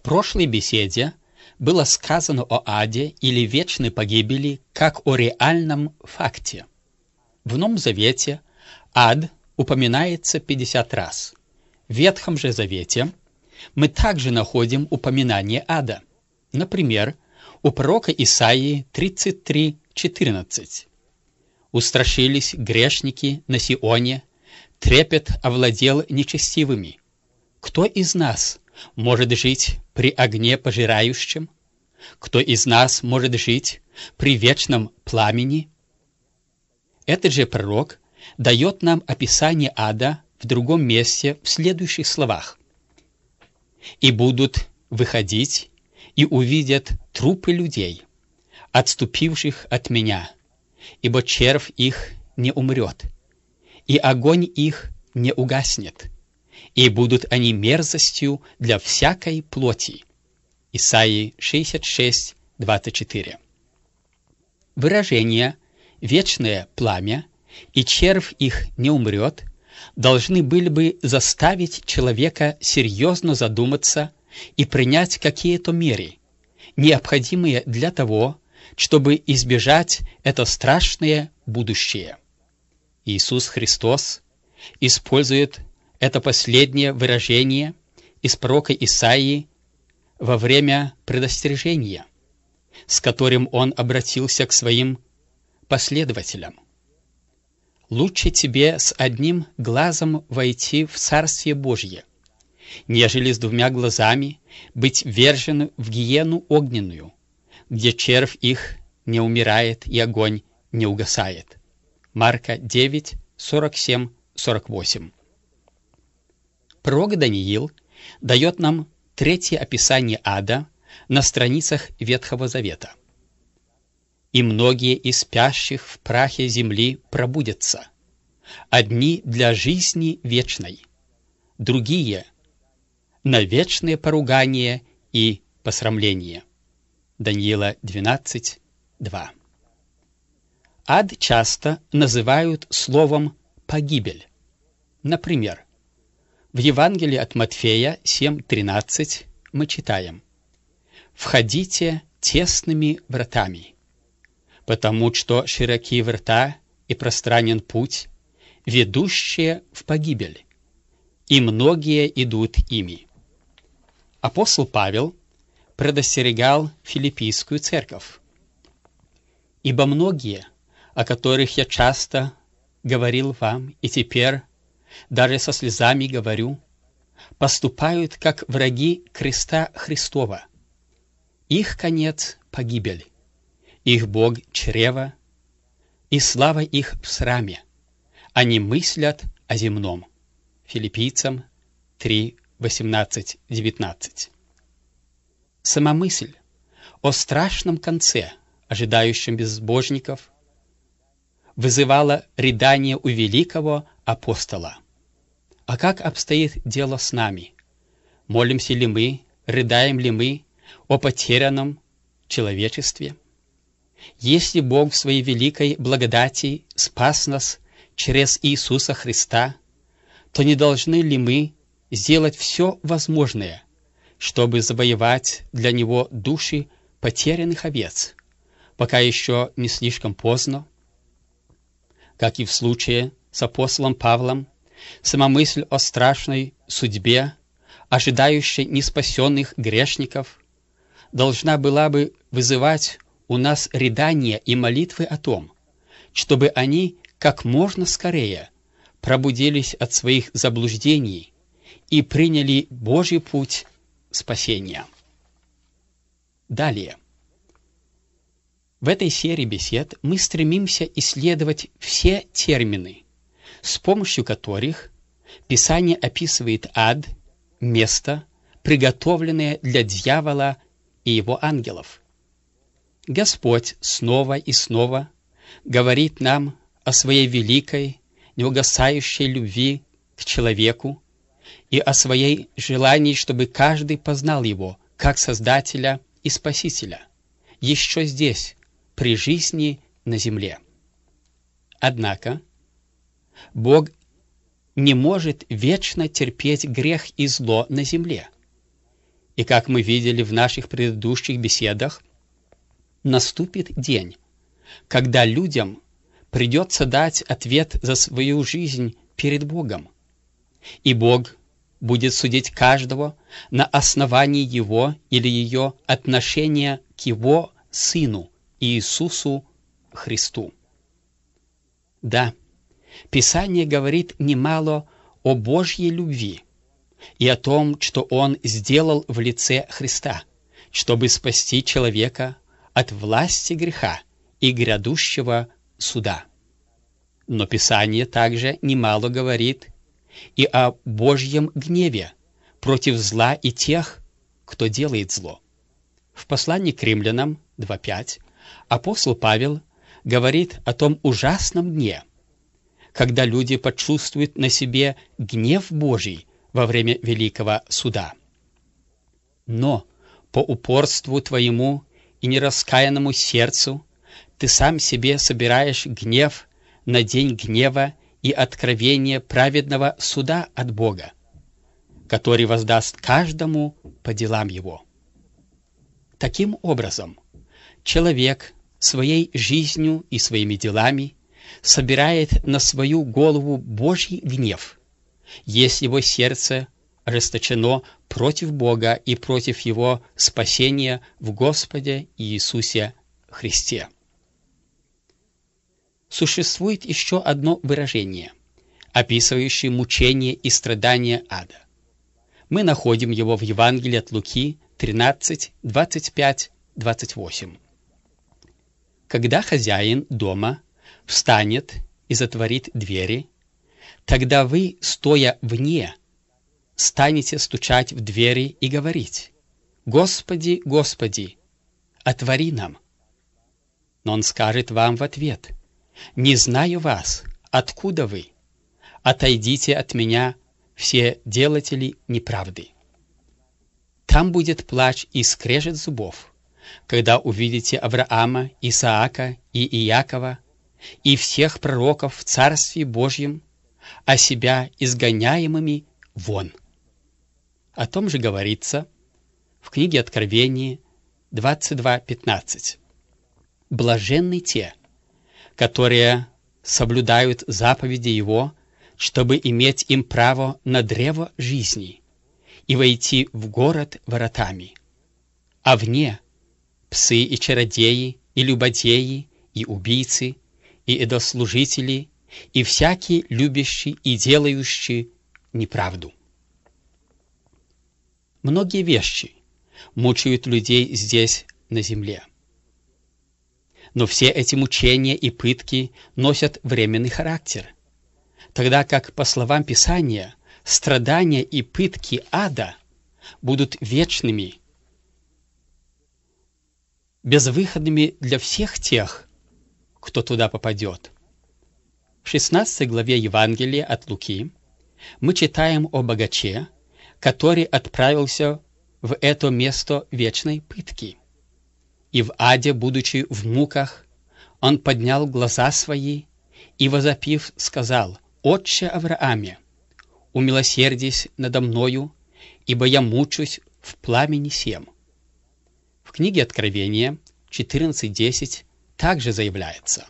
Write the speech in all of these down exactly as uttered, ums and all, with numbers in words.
прошлой беседе было сказано о аде или вечной погибели как о реальном факте. В Новом Завете ад упоминается пятьдесят раз. В Ветхом же Завете мы также находим упоминание ада. Например, у пророка Исаии тридцать три четырнадцать. «Устрашились грешники на Сионе, трепет овладел нечестивыми. Кто из нас может жить при огне пожирающем? Кто из нас может жить при вечном пламени?» Этот же пророк дает нам описание ада в другом месте в следующих словах. «И будут выходить, и увидят трупы людей, отступивших от меня, ибо червь их не умрет, и огонь их не угаснет, и будут они мерзостью для всякой плоти». Исаии шестьдесят шесть двадцать четыре. Выражение «вечное пламя» и «червь их не умрет» должны были бы заставить человека серьезно задуматься и принять какие-то меры, необходимые для того, чтобы избежать это страшное будущее. Иисус Христос использует это последнее выражение из пророка Исаии во время предостережения, с которым он обратился к своим последователям. «Лучше тебе с одним глазом войти в Царствие Божье, нежели с двумя глазами быть ввержен в гиену огненную, где червь их не умирает и огонь не угасает». Марка девять сорок семь сорок восемь. Пророк Даниил дает нам третье описание ада на страницах Ветхого Завета. «И многие из спящих в прахе земли пробудятся, одни для жизни вечной, другие на вечное поругание и посрамление». Даниила двенадцать два. Ад часто называют словом «погибель». Например, в Евангелии от Матфея семь тринадцать мы читаем: «Входите тесными вратами, потому что широки врата и пространен путь, ведущие в погибель, и многие идут ими». Апостол Павел предостерегал Филиппийскую церковь: «Ибо многие, о которых я часто говорил вам, и теперь даже со слезами говорю, поступают как враги креста Христова. Их конец — погибель, их Бог — чрево, и слава их в сраме. Они мыслят о земном». Филиппийцам три восемнадцать девятнадцать. Сама мысль о страшном конце, ожидающем безбожников, вызывала рыдание у великого апостола. А как обстоит дело с нами? Молимся ли мы, рыдаем ли мы о потерянном человечестве? Если Бог в своей великой благодати спас нас через Иисуса Христа, то не должны ли мы сделать все возможное, чтобы завоевать для Него души потерянных овец, пока еще не слишком поздно? Как и в случае с апостолом Павлом, сама мысль о страшной судьбе, ожидающей неспасенных грешников, должна была бы вызывать у нас рыдания и молитвы о том, чтобы они как можно скорее пробудились от своих заблуждений и приняли Божий путь спасения. Далее. В этой серии бесед мы стремимся исследовать все термины, с помощью которых Писание описывает ад, место, приготовленное для дьявола и его ангелов. Господь снова и снова говорит нам о своей великой, неугасающей любви к человеку и о своей желании, чтобы каждый познал Его как Создателя и Спасителя, еще здесь, при жизни на земле. Однако Бог не может вечно терпеть грех и зло на земле, И как мы видели в наших предыдущих беседах, наступит день, когда людям придется дать ответ за свою жизнь перед Богом. И Бог будет судить каждого на основании его или ее отношения к его Сыну Иисусу Христу. Да, Писание говорит немало о Божьей любви и о том, что Он сделал в лице Христа, чтобы спасти человека от власти греха и грядущего суда. Но Писание также немало говорит и о Божьем гневе против зла и тех, кто делает зло. В послании к римлянам два пять апостол Павел говорит о том ужасном дне, когда люди почувствуют на себе гнев Божий во время великого суда. Но по упорству твоему и нераскаянному сердцу ты сам себе собираешь гнев на день гнева и откровения праведного суда от Бога, который воздаст каждому по делам его. Таким образом, человек своей жизнью и своими делами собирает на свою голову Божий гнев, если его сердце ожесточено против Бога и против Его спасения в Господе Иисусе Христе. Существует еще одно выражение, описывающее мучение и страдания ада. Мы находим его в Евангелии от Луки тринадцать, двадцать пять, двадцать восемь. Когда хозяин дома встанет и затворит двери, тогда вы, стоя вне, станете стучать в двери и говорить: «Господи, Господи, отвори нам». Но он скажет вам в ответ: «Не знаю вас, откуда вы? Отойдите от меня, все делатели неправды». Там будет плач и скрежет зубов, когда увидите Авраама, Исаака и Иакова и всех пророков в Царстве Божьем, а себя изгоняемыми вон. О том же говорится в книге Откровения двадцать два пятнадцать. «Блаженны те, которые соблюдают заповеди Его, чтобы иметь им право на древо жизни и войти в город воротами. А вне псы и чародеи, и любодеи, и убийцы, и идослужители, и всякие любящие и делающие неправду». Многие вещи мучают людей здесь, на земле. Но все эти мучения и пытки носят временный характер, тогда как, по словам Писания, страдания и пытки ада будут вечными, безвыходными для всех тех, кто туда попадет. В шестнадцатой главе Евангелия от Луки мы читаем о богаче, который отправился в это место вечной пытки. И в аде, будучи в муках, он поднял глаза свои и, возопив, сказал: «Отче Аврааме, умилосердись надо мною, ибо я мучусь в пламени сем». В книге Откровения четырнадцать десять также заявляется: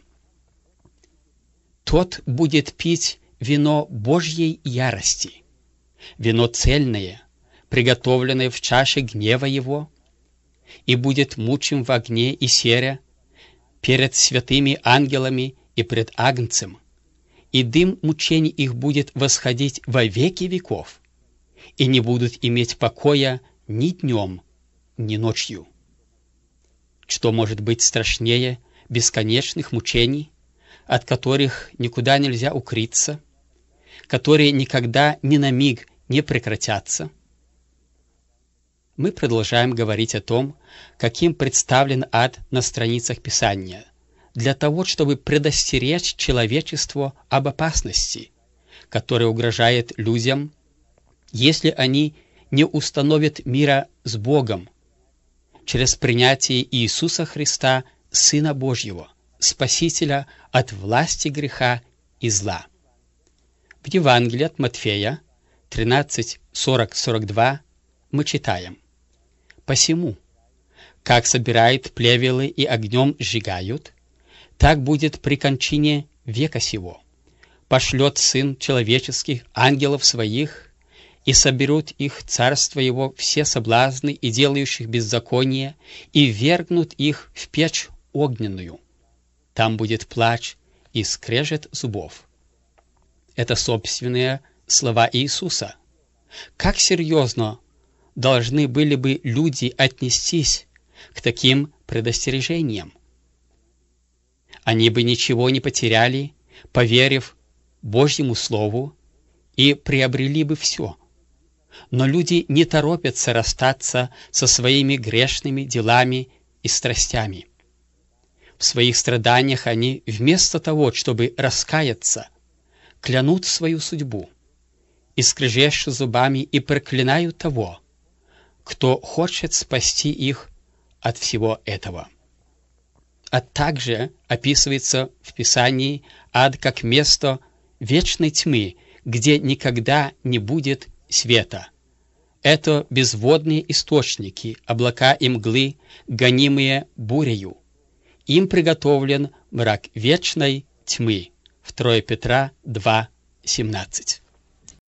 «Тот будет пить вино Божьей ярости, вино цельное, приготовленное в чаше гнева его, и будет мучим в огне и сере перед святыми ангелами и пред Агнцем, и дым мучений их будет восходить во веки веков, и не будут иметь покоя ни днем, ни ночью». Что может быть страшнее бесконечных мучений, от которых никуда нельзя укрыться, которые никогда ни на миг не прекратятся? Мы продолжаем говорить о том, каким представлен ад на страницах Писания, для того, чтобы предостеречь человечество об опасности, которая угрожает людям, если они не установят мира с Богом через принятие Иисуса Христа, Сына Божьего, Спасителя от власти греха и зла. В Евангелии от Матфея тринадцать сорок сорок два мы читаем: Посему, как собирают плевелы и огнем сжигают, так будет при кончине века сего. Пошлет Сын Человеческих ангелов Своих, и соберут их царство Его все соблазны и делающих беззаконие, и ввергнут их в печь огненную. Там будет плач и скрежет зубов». Это собственные слова Иисуса. Как серьезно должны были бы люди отнестись к таким предостережениям? Они бы ничего не потеряли, поверив Божьему Слову, и приобрели бы все. Но люди не торопятся расстаться со своими грешными делами и страстями. В своих страданиях они, вместо того, чтобы раскаяться, клянут свою судьбу, и скрежещут зубами и проклинают того, кто хочет спасти их от всего этого. А также описывается в Писании ад как место вечной тьмы, где никогда не будет света. Это безводные источники, облака и мглы, гонимые бурею. Им приготовлен мрак вечной тьмы. второе Петра два семнадцать.